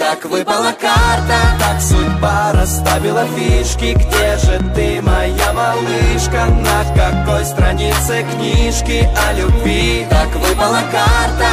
Так выпала карта, так судьба расставила фишки. Где же ты, моя малышка? На какой странице книжки о любви? Так выпала карта,